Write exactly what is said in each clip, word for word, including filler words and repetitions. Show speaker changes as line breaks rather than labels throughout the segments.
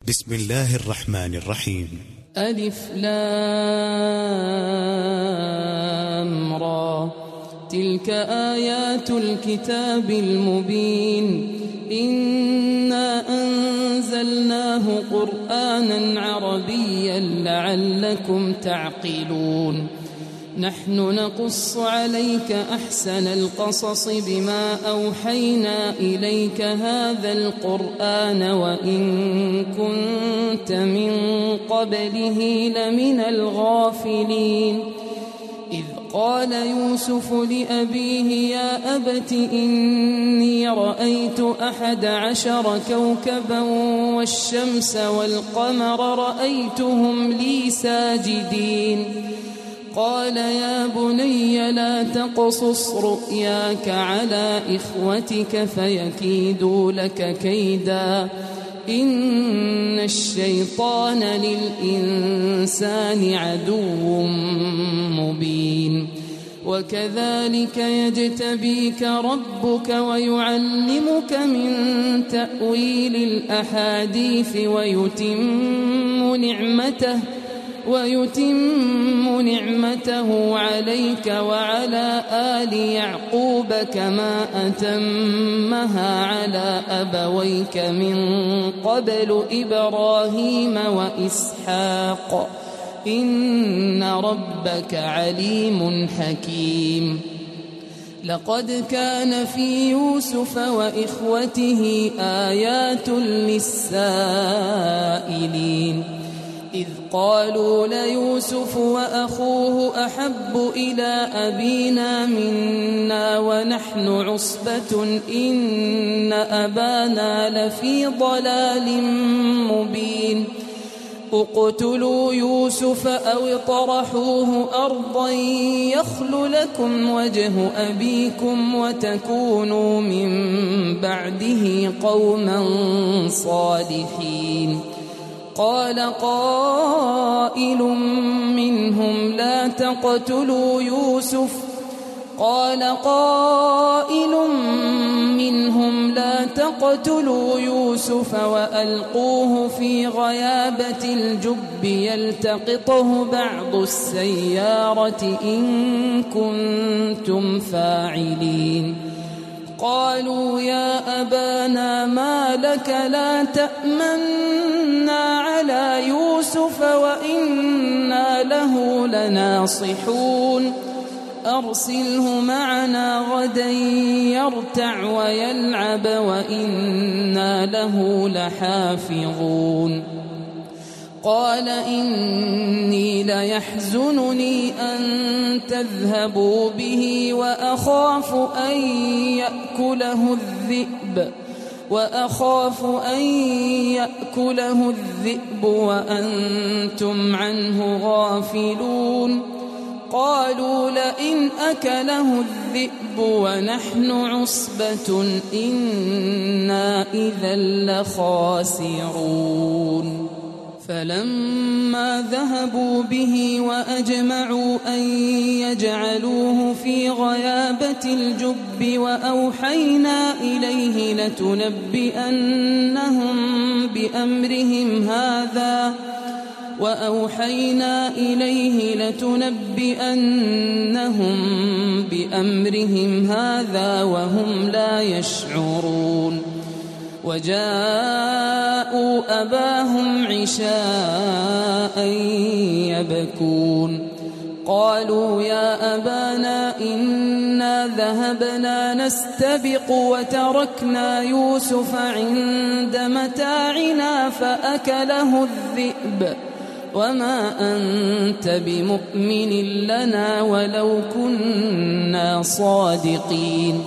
بسم الله الرحمن الرحيم.
ألف لام را، تلك آيات الكتاب المبين. إنا أنزلناه قرآنا عربيا لعلكم تعقلون. نحن نقص عليك أحسن القصص بما أوحينا إليك هذا القرآن وإن كنت من قبله لمن الغافلين. إذ قال يوسف لأبيه يا أبت إني رأيت أحد عشر كوكبا والشمس والقمر رأيتهم لي ساجدين. قال يا بني لا تقصص رؤياك على إخوتك فيكيدوا لك كيدا إن الشيطان للإنسان عدو مبين. وكذلك يجتبيك ربك ويعلمك من تأويل الأحاديث ويتم نعمته ويتم نعمته عليك وعلى آل يعقوب كما أتمها على أبويك من قبل إبراهيم وإسحاق إن ربك عليم حكيم. لقد كان في يوسف وإخوته آيات للسائلين. إذ قالوا ليوسف وأخوه أحب إلى أبينا منا ونحن عصبة إن أبانا لفي ضلال مبين. اقتلوا يوسف أو اطرحوه أرضا يخل لكم وجه أبيكم وتكونوا من بعده قوما صالحين. قال قائل منهم لا تقتلوا يوسف قال قائل منهم لا تقتلوا يوسف وألقوه في غيابة الجب يلتقطه بعض السيارة إن كنتم فاعلين. قالوا يا أبانا ما لك لا تأمنا على يوسف وإنا له لناصحون. أرسله معنا غدا يرتع ويلعب وإنا له لحافظون. قال إني ليحزنني أن تذهبوا به وأخاف أن يأكله الذئب وأخاف أن يأكله الذئب وأنتم عنه غافلون. قالوا لئن أكله الذئب ونحن عصبة إنا إذا لخاسرون. فلما ذهبوا به وأجمعوا أن يجعلوه في غيابة الجب وأوحينا إليه لتنبئنهم بأمرهم هذا وأوحينا إليه لتنبئنهم بأمرهم هذا وهم لا يشعرون. وجاءوا أباهم عشاء يبكون. قالوا يا أبانا إنا ذهبنا نستبق وتركنا يوسف عند متاعنا فأكله الذئب وما أنت بمؤمن لنا ولو كنا صادقين.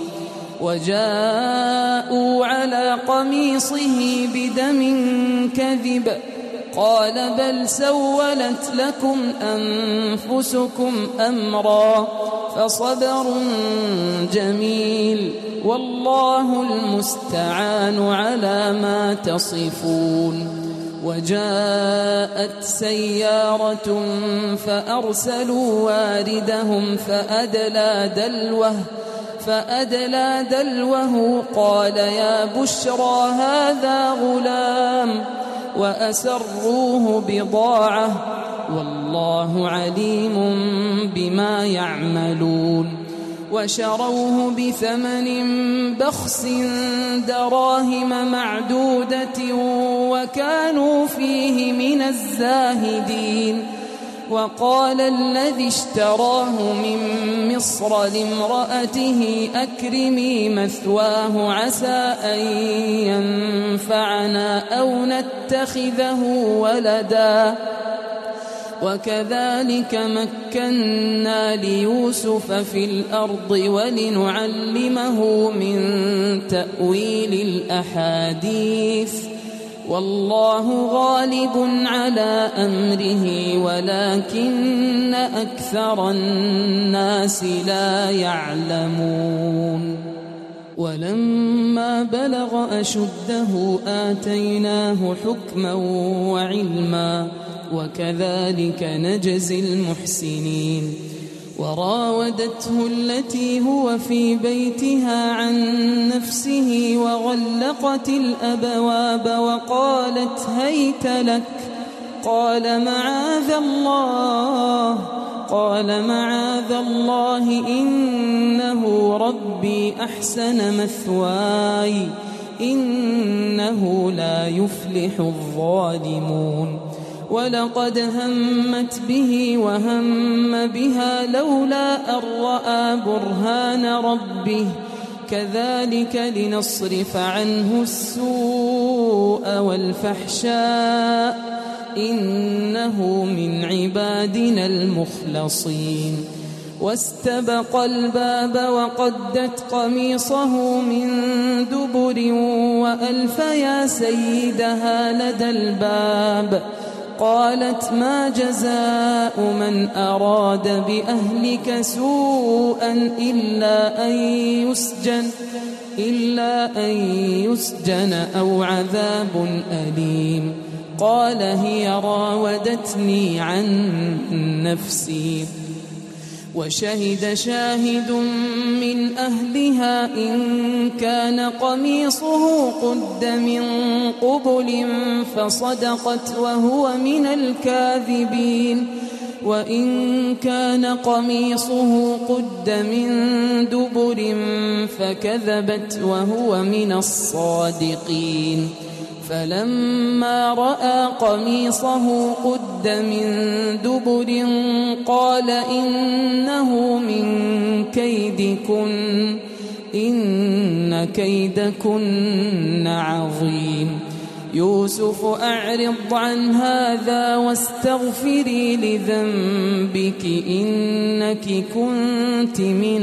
وجاءوا على قميصه بدم كذب قال بل سولت لكم أنفسكم أمرا فصبر جميل والله المستعان على ما تصفون. وجاءت سيارة فأرسلوا واردهم فأدلى دلوه فأدلى دلوه قال يا بشرى هذا غلام وأسروه بضاعة والله عليم بما يعملون وشروه بثمن بخس دراهم معدودة وكانوا فيه من الزاهدين وقال الذي اشتراه من مصر لامرأته أكرمي مثواه عسى أن ينفعنا أو نتخذه ولدا وكذلك مكنا ليوسف في الأرض ولنعلمه من تأويل الأحاديث والله غالب على أمره ولكن أكثر الناس لا يعلمون ولما بلغ أشده آتيناه حكما وعلما وكذلك نجزي المحسنين وراودته التي هو في بيتها عن نفسه وغلقت الأبواب وقالت هيت لك قال معاذ الله قال معاذ الله إنه ربي أحسن مثواي إنه لا يفلح الظالمون ولقد همت به وهم بها لولا أن رأى برهان ربه كذلك لنصرف عنه السوء والفحشاء إنه من عبادنا المخلصين واستبق الباب وقدت قميصه من دبر وألف يا سيدها لدى الباب قالت ما جزاء من أراد بأهلك سوءا إلا أن يسجن إلا أن يسجن أو عذاب أليم قال هي راودتني عن نفسي وشهد شاهد من أهلها إن كان قميصه قد من قبل فصدقت وهو من الكاذبين وإن كان قميصه قد من دبر فكذبت وهو من الصادقين فلما رأى قميصه قد من دبر قال إنه من كيدكن إن كيدكن عظيم يوسف أعرض عن هذا واستغفري لذنبك إنك كنت من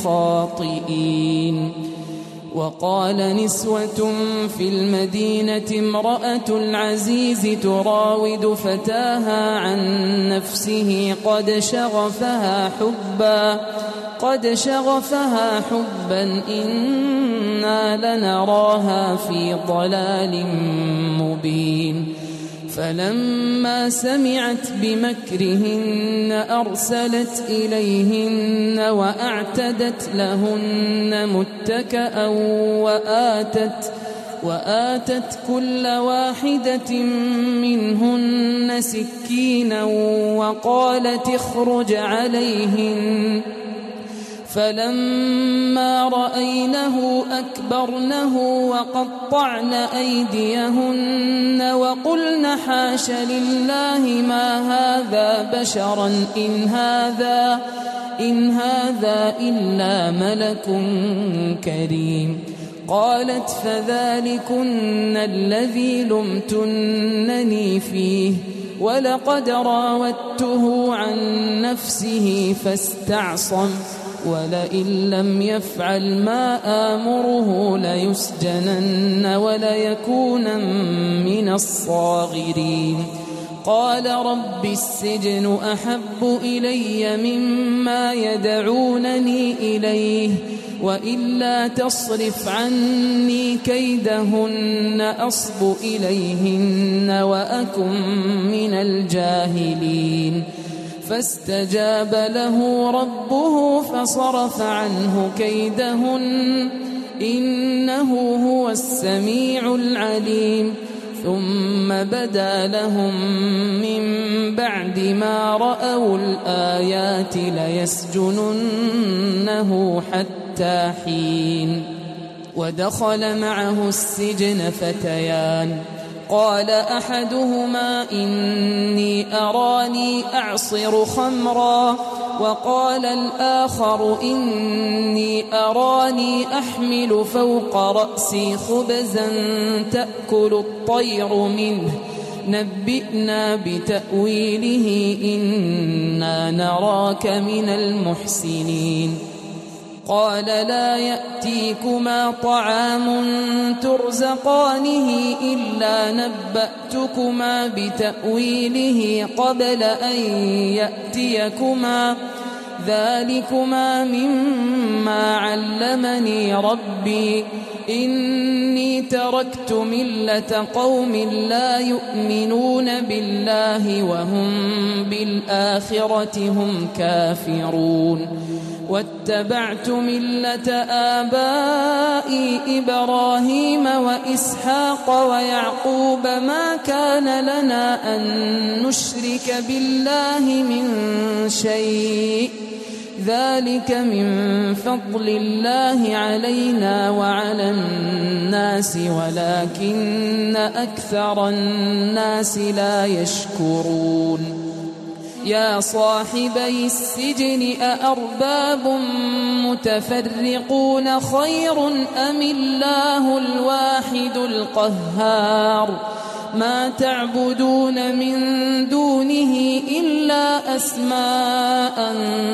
الخاطئين وقال نسوة في المدينة امرأة العزيز تراود فتاها عن نفسه قد شغفها حبا قد شغفها حبا إنا لنراها في ضلال مبين فلما سمعت بمكرهن أرسلت إليهن وأعتدت لهن متكأ وآتت وآتت كل واحدة منهن سكينا وقالت اخرج عليهن فلما رأينه أكبرنه وقطعن أيديهن وقلن حاش لله ما هذا بشرا إن هذا إن هذا إلا ملك كريم قالت فذلكن الذي لمتنني فيه ولقد راودته عن نفسه فاستعصم ولئن لم يفعل ما آمره ليسجنن وليكونن من الصاغرين قال رب السجن أحب إلي مما يدعونني إليه وإلا تصرف عني كيدهن أصب إليهن وأكن من الجاهلين فاستجاب له ربه فصرف عنه كيدهن إنه هو السميع العليم ثم بدا لهم من بعد ما رأوا الآيات ليسجننه حتى حين. ودخل معه السجن فتيان قال أحدهما إني أراني أعصر خمرا وقال الآخر إني أراني أحمل فوق رأسي خبزا تأكل الطير منه نبئنا بتأويله إنا نراك من المحسنين. قال لا يأتيكما طعام ترزقانه إلا نبأتكما بتأويله قبل أن يأتيكما ذلكما مما علمني ربي إني تركت ملة قوم لا يؤمنون بالله وهم بالآخرة هم كافرون واتبعت ملة آبائي إبراهيم وإسحاق ويعقوب ما كان لنا أن نشرك بالله من شيء ذلك من فضل الله علينا وعلى الناس ولكن أكثر الناس لا يشكرون. يا صاحبي السجن أأرباب متفرقون خير أم الله الواحد القهار ما تعبدون من دونه إلا أسماء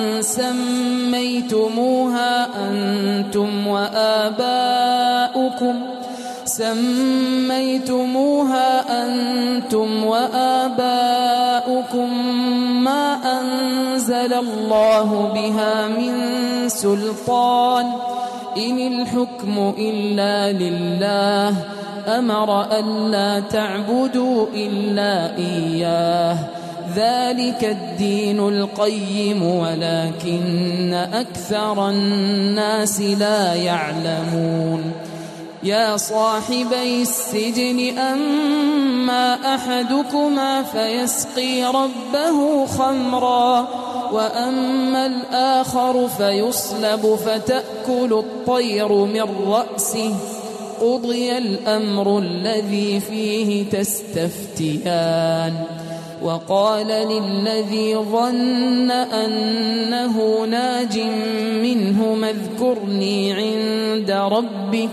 سميتموها أنتم وآباؤكم سميتموها أنتم وآباؤكم ما أنزل الله بها من سلطان إن الحكم إلا لله أمر ألا تعبدوا إلا إياه ذلك الدين القيم ولكن أكثر الناس لا يعلمون. يا صاحبي السجن أما أحدكما فيسقي ربه خمرا وأما الآخر فيصلب فتأكل الطير من رأسه قضي الأمر الذي فيه تستفتيان. وقال للذي ظن أنه ناج منهما اذكرني عند ربك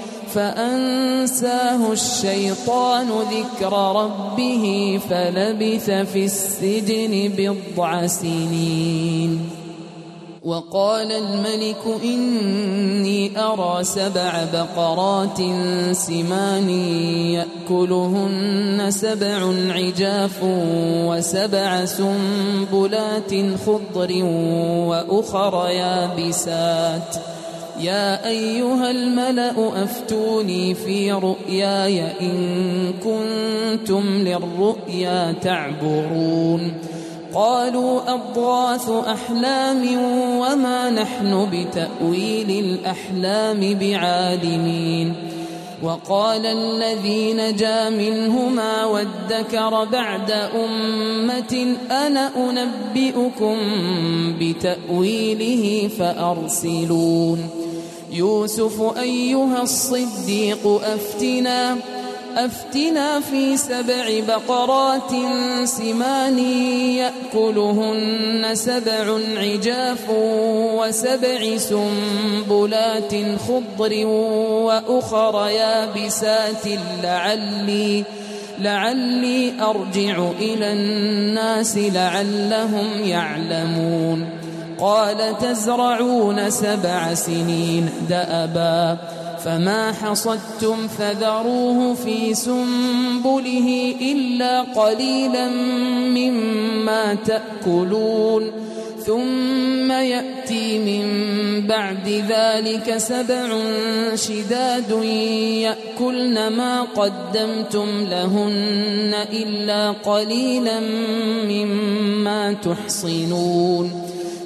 فأنساه الشيطان ذكر ربه فلبث في السجن بضع سنين. وقال الملك إني أرى سبع بقرات سمان يأكلهن سبع عجاف وسبع سنبلات خضر وأخر يابسات يا أيها الملأ أفتوني في رؤياي إن كنتم للرؤيا تعبرون. قالوا أضغاث أحلام وما نحن بتأويل الأحلام بعالمين. وقال الذي نجا منهما وادكر بعد أمة أنا أنبئكم بتأويله فأرسلون. يوسف أيها الصديق أفتنا أفتنا في سبع بقرات سمان يأكلهن سبع عجاف وسبع سنبلات خضر وأخر يابسات لعلي لعلي أرجع إلى الناس لعلهم يعلمون. قال تزرعون سبع سنين دأبا فما حصدتم فذروه في سنبله إلا قليلا مما تأكلون ثم يأتي من بعد ذلك سبع شداد يأكلن ما قدمتم لهن إلا قليلا مما تحصنون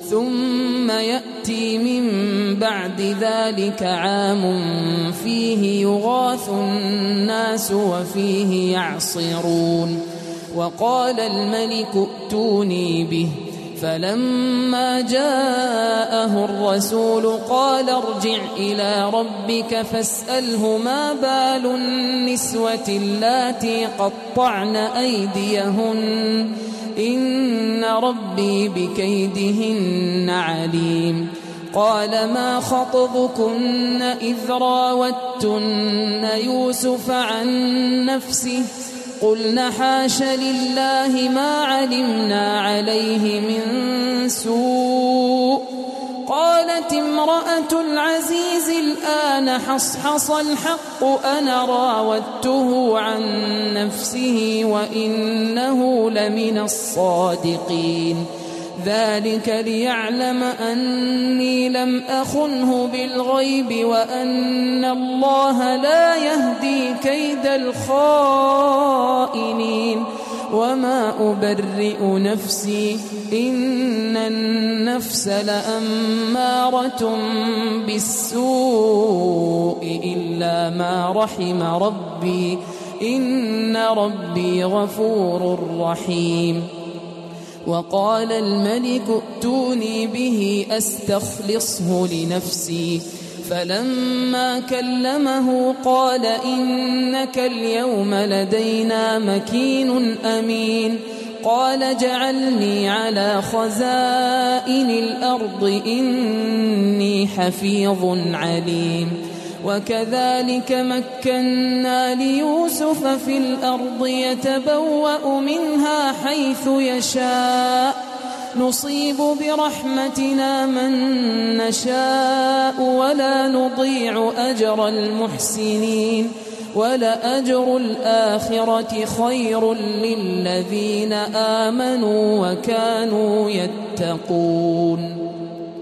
ثم يأتي من بعد ذلك عام فيه يغاث الناس وفيه يعصرون. وقال الملك ائتوني به، فلما جاءه الرسول قال ارجع إلى ربك فاسأله ما بال النسوة اللاتي قطعن أيديهن إن ربي بكيدهن عليم. قال ما خطبكن إذ راوتن يوسف عن نفسه قلنا حاش لله ما علمنا عليه من سوء. قالت امرأة العزيز الآن حصحص الحق أنا راودته عن نفسه وإنه لمن الصادقين. ذلك ليعلم أني لم أخنه بالغيب وأن الله لا يهدي كيد الخائنين. وما أبرئ نفسي إن النفس لأمارة بالسوء إلا ما رحم ربي إن ربي غفور رحيم. وقال الملك ائتوني به أستخلصه لنفسي. فلما كلمه قال إنك اليوم لدينا مكين أمين. قال اجعلني على خزائن الأرض إني حفيظ عليم. وكذلك مكنا ليوسف في الأرض يتبوأ منها حيث يشاء نصيب برحمتنا من نشاء ولا نضيع أجر المحسنين. ولأجر الآخرة خير للذين آمنوا وكانوا يتقون.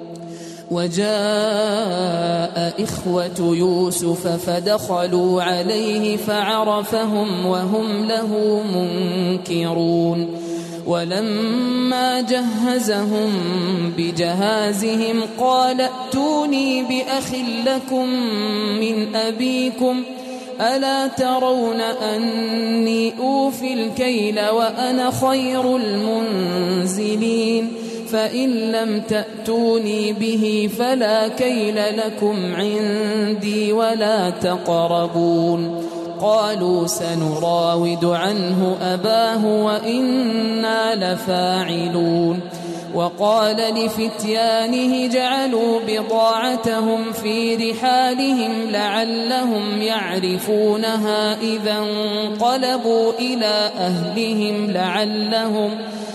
وجاء إخوة يوسف فدخلوا عليه فعرفهم وهم له منكرون. ولما جهزهم بجهازهم قال ائتوني بأخ لكم من أبيكم ألا ترون أني أوفي الكيل وأنا خير المنزلين. فإن لم تأتوني به فلا كيل لكم عندي ولا تقربون. قالوا سنراود عنه أباه وإنا لفاعلون. وقال لفتيانه جعلوا بضاعتهم في رحالهم لعلهم يعرفونها إذا انقلبوا إلى أهلهم لعلهم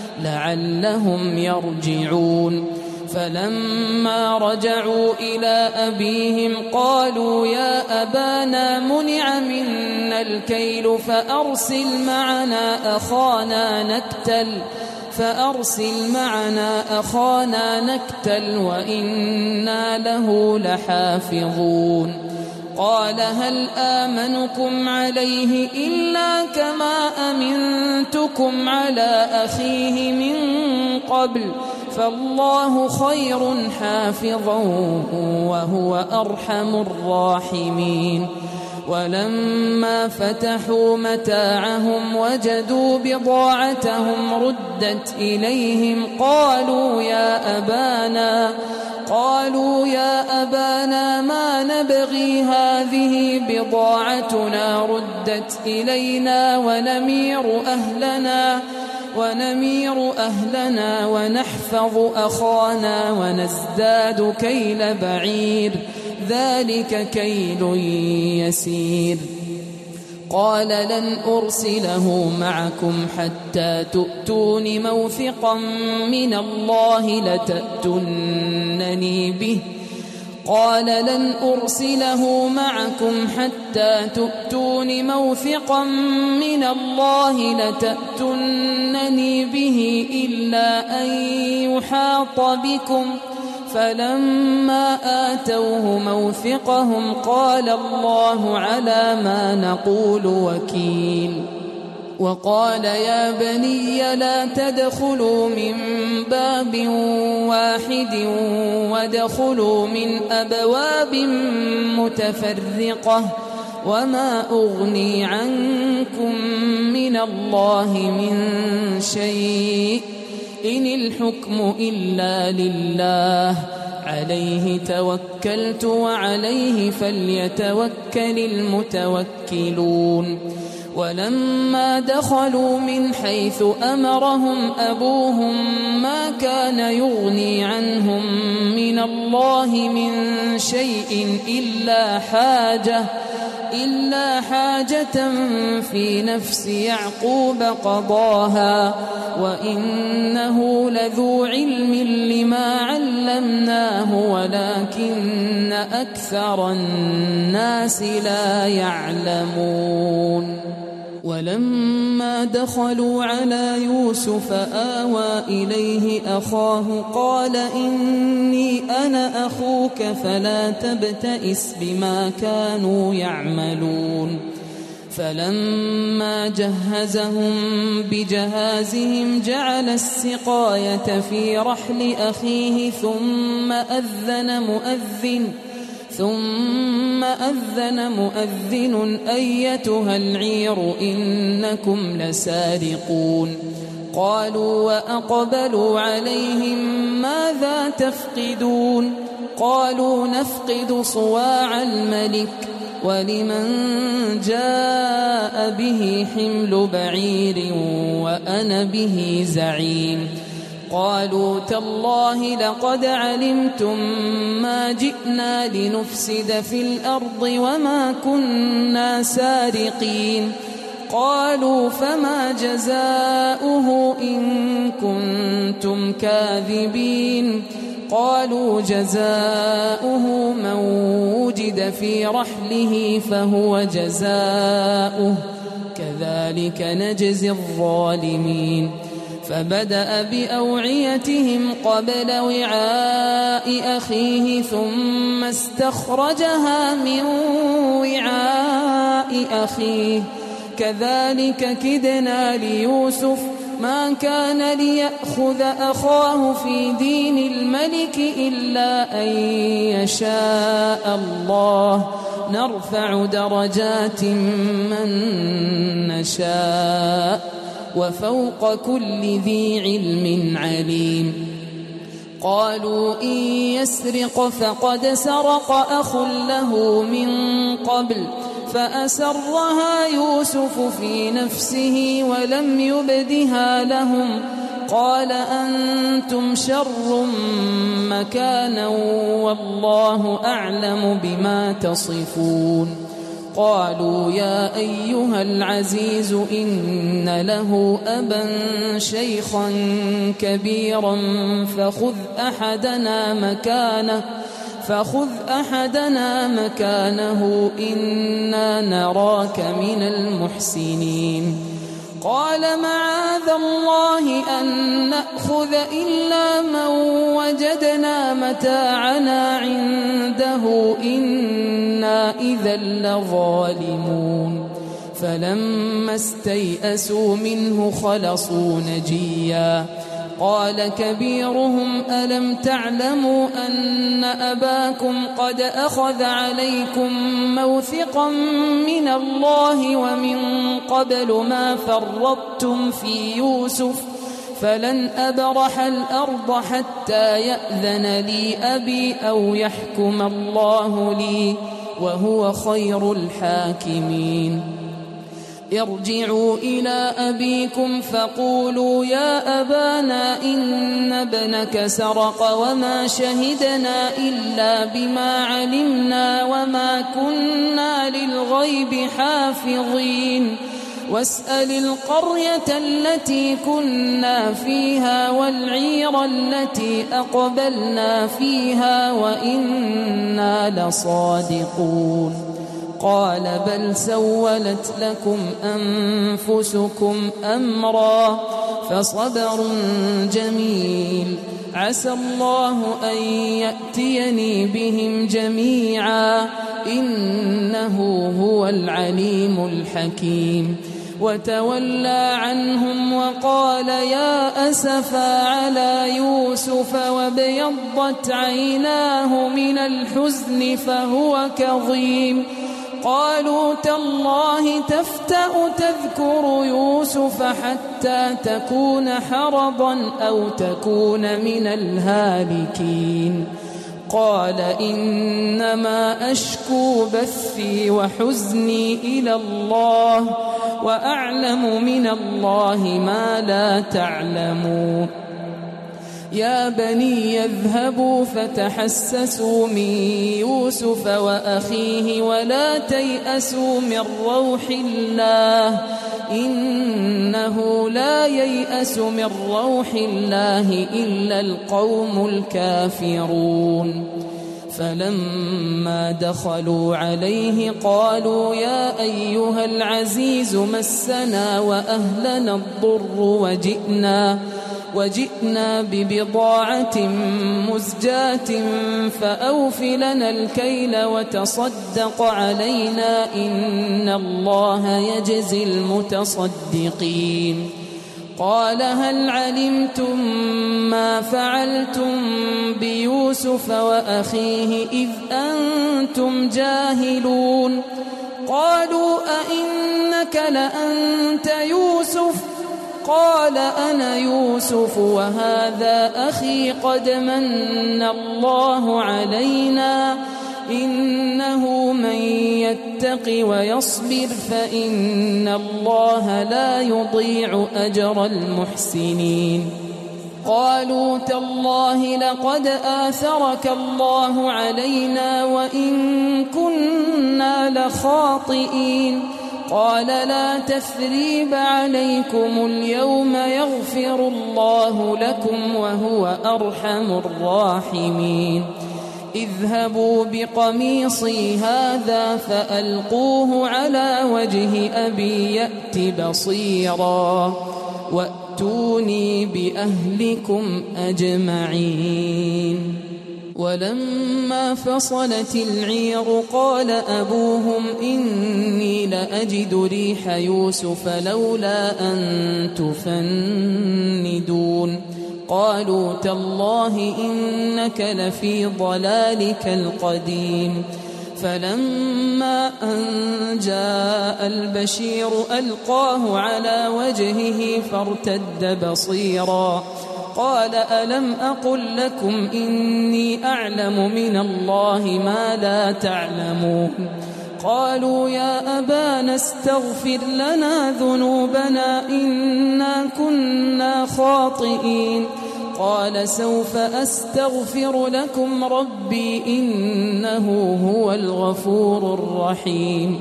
لعلهم يرجعون. فلما رجعوا إلى أبيهم قالوا يا أبانا منع منا الكيل فأرسل معنا أخانا نكتل فأرسل معنا أخانا نكتل وإنا له لحافظون. قال هل آمنكم عليه إلا كما أمنتكم على أخيه من قبل فالله خير حافظا وهو أرحم الراحمين. ولما فتحوا متاعهم وجدوا بضاعتهم ردت إليهم قالوا يا أبانا قالوا يا أبانا ما نبغي هذه بضاعتنا ردت إلينا ونمير أهلنا ونمير أهلنا ونحفظ أخانا ونزداد كيل بعير ذلك كيل يسير. قال لن أرسله معكم حتى تؤتون موثقا من الله لتأتونني به قال لن أرسله معكم حتى تؤتون موثقا من الله لتأتونني به إلا أن يحاط بكم فلما آتوه موثقهم قال الله على ما نقول وكيل. وقال يا بني لا تدخلوا من باب واحد وادخلوا من أبواب متفرقة وما أغني عنكم من الله من شيء إن الحكم إلا لله عليه توكلت وعليه فليتوكل المتوكلون. ولما دخلوا من حيث أمرهم أبوهم ما كان يغني عنهم من الله من شيء إلا حاجة إلا حاجة في نفس يعقوب قضاها وإنه لذو علم لما علمناه ولكن أكثر الناس لا يعلمون. ولما دخلوا على يوسف آوى إليه أخاه قال إني أنا أخوك فلا تبتئس بما كانوا يعملون. فلما جهزهم بجهازهم جعل السقاية في رحل أخيه ثم أذن مؤذن ثم أذن مؤذن أيتها العير إنكم لسارقون. قالوا وأقبلوا عليهم ماذا تفقدون؟ قالوا نفقد صواع الملك ولمن جاء به حمل بعير وأنا به زعيم. قالوا تالله لقد علمتم ما جئنا لنفسد في الأرض وما كنا سارقين. قالوا فما جزاؤه إن كنتم كاذبين؟ قالوا جزاؤه من وجد في رحله فهو جزاؤه كذلك نجزي الظالمين. فبدأ بأوعيتهم قبل وعاء أخيه ثم استخرجها من وعاء أخيه كذلك كدنا ليوسف ما كان ليأخذ أخاه في دين الملك إلا أن يشاء الله نرفع درجات من نشاء وفوق كل ذي علم عليم. قالوا إن يسرق فقد سرق أخ له من قبل فأسرها يوسف في نفسه ولم يبدها لهم. قال أنتم شر مكانا والله أعلم بما تصفون. قالوا يا أيها العزيز إن له أبا شيخا كبيرا فخذ أحدنا مكانه فخذ أحدنا مكانه إنا نراك من المحسنين. قال معاذ الله أن نأخذ إلا من وجدنا متاعنا عنده إنا إذا لظالمون. فلما استيئسوا منه خلصوا نجيا. قال كبيرهم ألم تعلموا أن أباكم قد أخذ عليكم موثقا من الله ومن قبل ما فرطتم في يوسف فلن أبرح الأرض حتى يأذن لي أبي أو يحكم الله لي وهو خير الحاكمين. ارجعوا إلى أبيكم فقولوا يا أبانا إن ابنك سرق وما شهدنا إلا بما علمنا وما كنا للغيب حافظين. واسأل القرية التي كنا فيها والعير التي أقبلنا فيها وإنا لصادقون. قال بل سولت لكم أنفسكم أمرا فصبر جميل عسى الله أن يأتيني بهم جميعا إنه هو العليم الحكيم. وتولى عنهم وقال يا أسفا على يوسف وابيضت عيناه من الحزن فهو كظيم قالوا تالله تفتأ تذكر يوسف حتى تكون حرضا أو تكون من الهالكين قال إنما أشكو بثي وحزني إلى الله وأعلم من الله ما لا تعلمون يا بني يذهبوا فتحسسوا من يوسف وأخيه ولا تيأسوا من روح الله إنه لا ييأس من روح الله إلا القوم الكافرون فلما دخلوا عليه قالوا يا أيها العزيز مسنا وأهلنا الضر وجئنا وجئنا ببضاعة مزجاة فأوف لنا الكيل وتصدق علينا إن الله يجزي المتصدقين قال هل علمتم ما فعلتم بيوسف وأخيه إذ أنتم جاهلون قالوا أئنك لأنت يوسف قال أنا يوسف وهذا أخي قد من الله علينا إنه من يتق ويصبر فإن الله لا يضيع أجر المحسنين قالوا تالله لقد آثرك الله علينا وإن كنا لخاطئين قال لا تثريب عليكم اليوم يغفر الله لكم وهو أرحم الراحمين اذهبوا بقميصي هذا فألقوه على وجه أبي يأت بصيرا وأتوني بأهلكم أجمعين ولما فصلت العير قال أبوهم إني لأجد ريح يوسف لولا أن تفندون قالوا تالله إنك لفي ضلالك القديم فلما أن جاء البشير ألقاه على وجهه فارتد بصيرا قال ألم أقل لكم إني أعلم من الله ما لا تعلمون قالوا يا أبانا استغفر لنا ذنوبنا إنا كنا خاطئين قال سوف أستغفر لكم ربي إنه هو الغفور الرحيم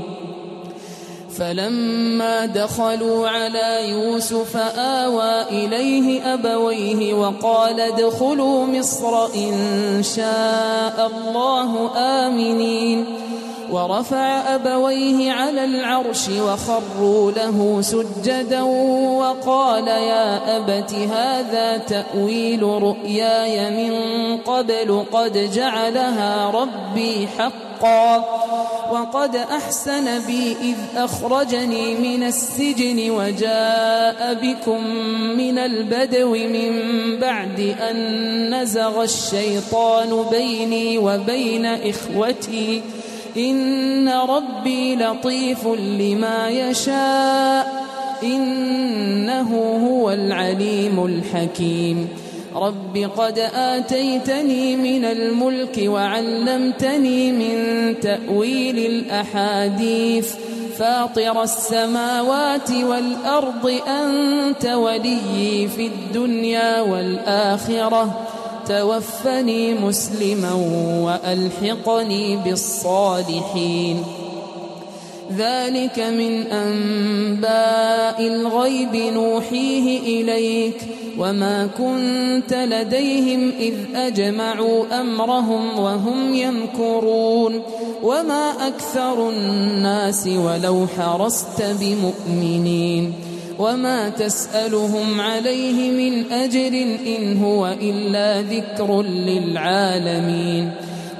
فلما دخلوا على يوسف آوى إليه أبويه وقال ادخلوا مصر إن شاء الله آمنين ورفع أبويه على العرش وخروا له سجدا وقال يا أبت هذا تأويل رؤياي من قبل قد جعلها ربي حقا وقد أحسن بي إذ أخرجني من السجن وجاء بكم من البدو من بعد أن نزغ الشيطان بيني وبين إخوتي إن ربي لطيف لما يشاء إنه هو العليم الحكيم رب قد آتيتني من الملك وعلمتني من تأويل الأحاديث فاطر السماوات والأرض أنت وليي في الدنيا والآخرة توفني مسلما وألحقني بالصالحين ذلك من أنباء الغيب نوحيه إليك وما كنت لديهم إذ أجمعوا أمرهم وهم يمكرون وما أكثر الناس ولو حرصت بمؤمنين وما تسألهم عليه من أجر إن هو إلا ذكر للعالمين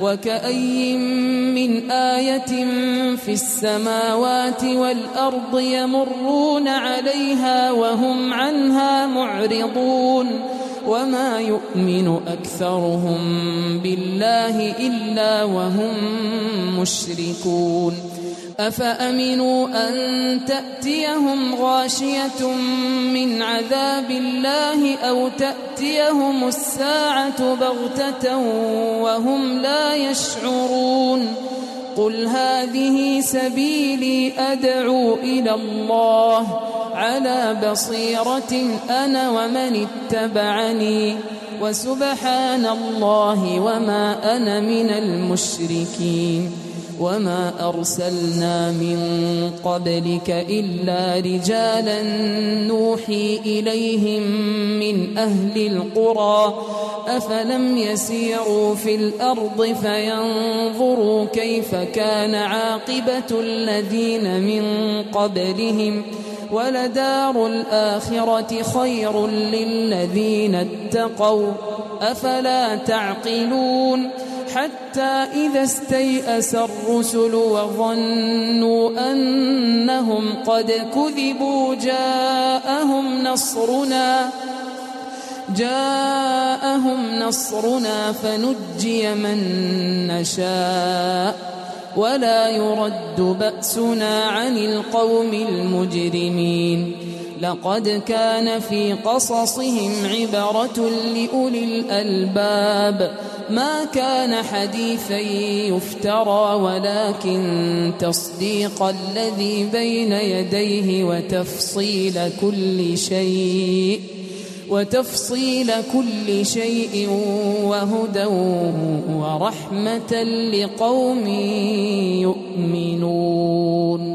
وكأي من آية في السماوات والأرض يمرون عليها وهم عنها معرضون وما يؤمن أكثرهم بالله إلا وهم مشركون أفأمنوا أن تأتيهم غاشية من عذاب الله أو تأتيهم الساعة بغتة وهم لا يشعرون قل هذه سبيلي أدعو إلى الله على بصيرة أنا ومن اتبعني وسبحان الله وما أنا من المشركين وما أرسلنا من قبلك إلا رجالا نوحي إليهم من أهل القرى أفلم يسيروا في الأرض فينظروا كيف كان عاقبة الذين من قبلهم ولدار الآخرة خير للذين اتقوا أفلا تعقلون حتى إذا استيأس الرسل وظنوا أنهم قد كذبوا جاءهم نصرنا جاءهم نصرنا فنجي من نشاء ولا يرد بأسنا عن القوم المجرمين لقد كان في قصصهم عبرة لأولي الألباب ما كان حديثا يفترى ولكن تصديق الذي بين يديه وتفصيل كل شيء وتفصيل كل شيء وهدى ورحمة لقوم يؤمنون